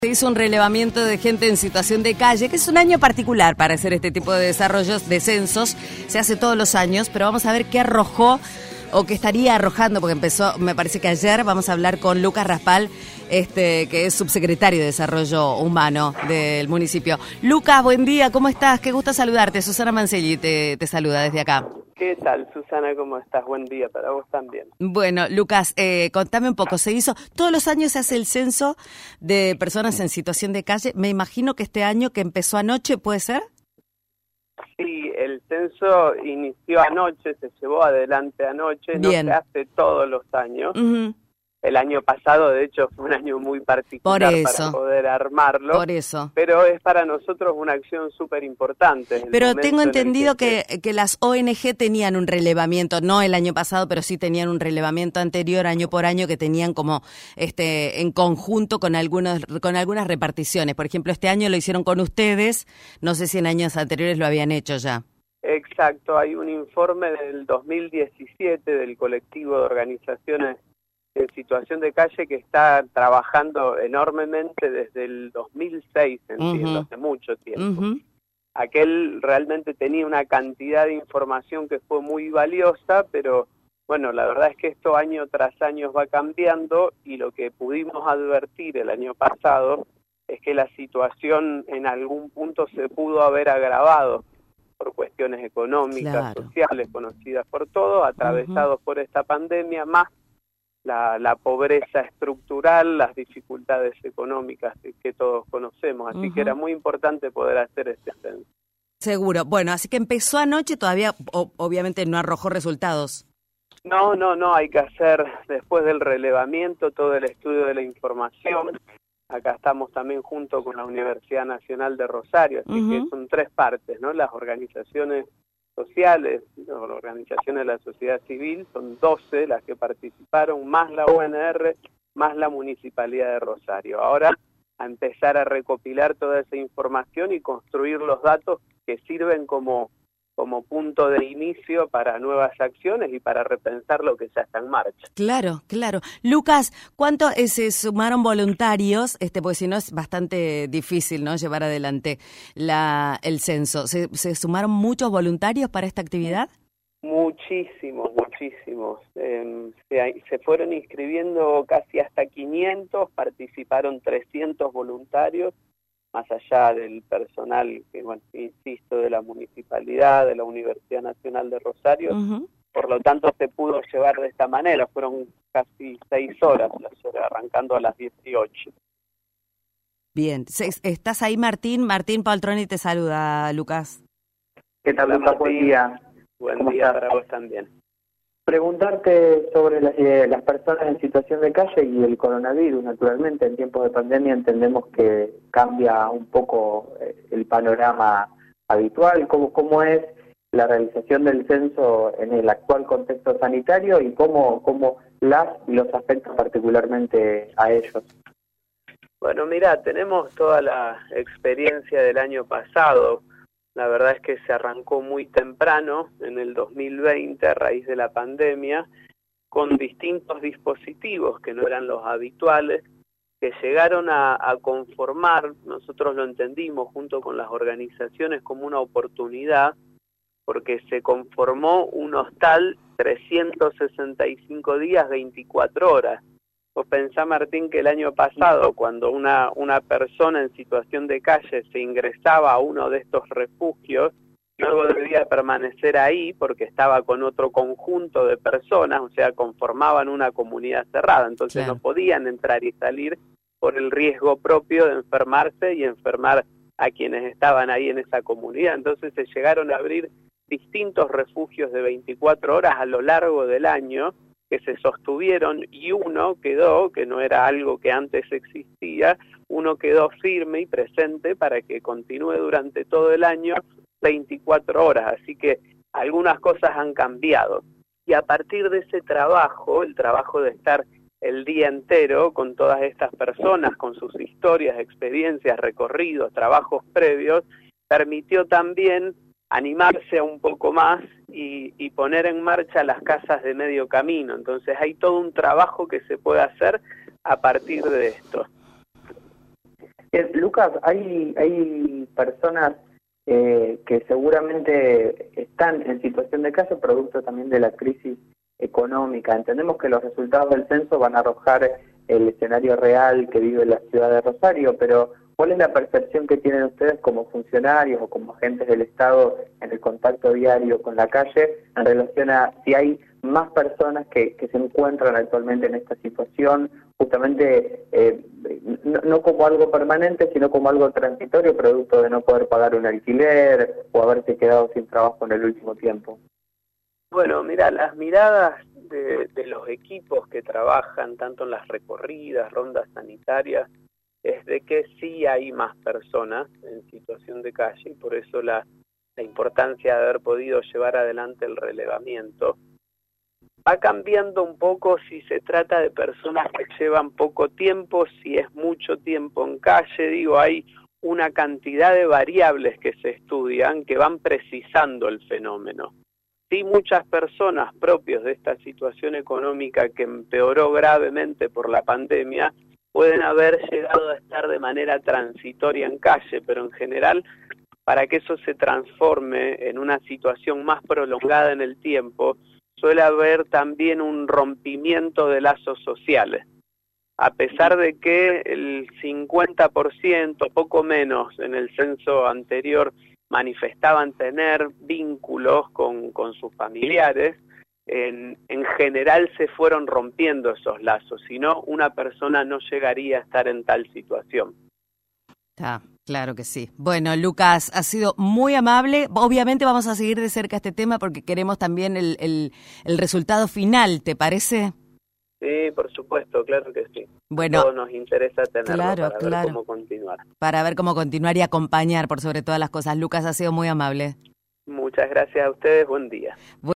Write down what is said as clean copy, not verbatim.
Se hizo un relevamiento de gente en situación de calle, que es un año particular para hacer este tipo de desarrollos, de censos. Se hace todos los años, pero vamos a ver qué arrojó o qué estaría arrojando, porque empezó, me parece que ayer. Vamos a hablar con Lucas Raspal, que es subsecretario de Desarrollo Humano del municipio. Lucas, buen día, ¿cómo estás? Qué gusto saludarte. Susana Mancelli te saluda desde acá. ¿Qué tal, Susana? ¿Cómo estás? Buen día para vos también. Bueno, Lucas, contame un poco. Todos los años se hace el censo de personas en situación de calle. Me imagino que este año que empezó anoche, ¿puede ser? Sí, el censo inició anoche, se llevó adelante anoche. Bien. No se hace todos los años. Uh-huh. El año pasado, de hecho, fue un año muy particular para poder armarlo. Por eso. Pero es para nosotros una acción súper importante. Pero tengo entendido que las ONG tenían un relevamiento, no el año pasado, pero sí tenían un relevamiento anterior, año por año, que tenían como en conjunto con algunas reparticiones. Por ejemplo, este año lo hicieron con ustedes, no sé si en años anteriores lo habían hecho ya. Exacto, hay un informe del 2017 del colectivo de organizaciones en situación de calle que está trabajando enormemente desde el 2006, entiendo, hace mucho tiempo. Uh-huh. Aquel realmente tenía una cantidad de información que fue muy valiosa, pero bueno, la verdad es que esto año tras año va cambiando y lo que pudimos advertir el año pasado es que la situación en algún punto se pudo haber agravado por cuestiones económicas, sociales, conocidas por todos, atravesados por esta pandemia, más la pobreza estructural, las dificultades económicas que todos conocemos, así que era muy importante poder hacer este censo. Seguro. Bueno, así que empezó anoche, todavía obviamente no arrojó resultados. No, hay que hacer después del relevamiento todo el estudio de la información. Acá estamos también junto con la Universidad Nacional de Rosario, así que son tres partes, ¿no? Las organizaciones sociales, las organizaciones de la sociedad civil, son 12 las que participaron, más la UNR, más la Municipalidad de Rosario. Ahora a empezar a recopilar toda esa información y construir los datos que sirven como punto de inicio para nuevas acciones y para repensar lo que ya está en marcha. Claro. Lucas, ¿cuánto se sumaron voluntarios? Porque si no es bastante difícil, ¿no?, llevar adelante el censo. ¿Se sumaron muchos voluntarios para esta actividad? Muchísimos. Se fueron inscribiendo casi hasta 500, participaron 300 voluntarios, más allá del personal, que bueno, insisto, de la Municipalidad, de la Universidad Nacional de Rosario. Por lo tanto se pudo llevar de esta manera, fueron casi 6 horas, arrancando a las 18. Bien, ¿estás ahí, Martín? Martín Paltroni te saluda, Lucas. ¿Qué tal, Lucas? Buen día. Buen día para vos también. Preguntarte sobre las personas en situación de calle y el coronavirus. Naturalmente, en tiempos de pandemia entendemos que cambia un poco el panorama habitual. ¿Cómo es la realización del censo en el actual contexto sanitario y cómo los afecta particularmente a ellos? Bueno, mira, tenemos toda la experiencia del año pasado. La verdad es que se arrancó muy temprano, en el 2020, a raíz de la pandemia, con distintos dispositivos que no eran los habituales, que llegaron a conformar, nosotros lo entendimos junto con las organizaciones como una oportunidad, porque se conformó un hostal 365 días, 24 horas. Vos pensá, Martín, que el año pasado, cuando una persona en situación de calle se ingresaba a uno de estos refugios, luego debía permanecer ahí porque estaba con otro conjunto de personas, o sea, conformaban una comunidad cerrada, entonces no podían entrar y salir por el riesgo propio de enfermarse y enfermar a quienes estaban ahí en esa comunidad. Entonces se llegaron a abrir distintos refugios de 24 horas a lo largo del año, que se sostuvieron, y uno quedó, que no era algo que antes existía, uno quedó firme y presente para que continúe durante todo el año 24 horas, así que algunas cosas han cambiado. Y a partir de ese trabajo, el trabajo de estar el día entero con todas estas personas, con sus historias, experiencias, recorridos, trabajos previos, permitió también animarse un poco más y poner en marcha las casas de medio camino. Entonces hay todo un trabajo que se puede hacer a partir de esto. Lucas, hay personas que seguramente están en situación de calle, producto también de la crisis económica. Entendemos que los resultados del censo van a arrojar el escenario real que vive la ciudad de Rosario, pero ¿cuál es la percepción que tienen ustedes como funcionarios o como agentes del Estado en el contacto diario con la calle en relación a si hay más personas que se encuentran actualmente en esta situación, justamente no como algo permanente, sino como algo transitorio, producto de no poder pagar un alquiler o haberse quedado sin trabajo en el último tiempo? Bueno, mira, las miradas de los equipos que trabajan tanto en las recorridas, rondas sanitarias, es de que sí hay más personas en situación de calle y por eso la importancia de haber podido llevar adelante el relevamiento. Va cambiando un poco si se trata de personas que llevan poco tiempo, si es mucho tiempo en calle, digo, hay una cantidad de variables que se estudian que van precisando el fenómeno. Sí, muchas personas propios de esta situación económica que empeoró gravemente por la pandemia pueden haber llegado a estar de manera transitoria en calle, pero en general, para que eso se transforme en una situación más prolongada en el tiempo, suele haber también un rompimiento de lazos sociales. A pesar de que el 50%, poco menos, en el censo anterior manifestaban tener vínculos con sus familiares, en general se fueron rompiendo esos lazos, si no, una persona no llegaría a estar en tal situación. Claro que sí. Bueno, Lucas, ha sido muy amable. Obviamente vamos a seguir de cerca este tema porque queremos también el resultado final, ¿te parece? Sí, por supuesto, claro que sí. Bueno, todo nos interesa tenerlo claro, para ver cómo continuar. Para ver cómo continuar y acompañar por sobre todas las cosas. Lucas, ha sido muy amable. Muchas gracias a ustedes, buen día.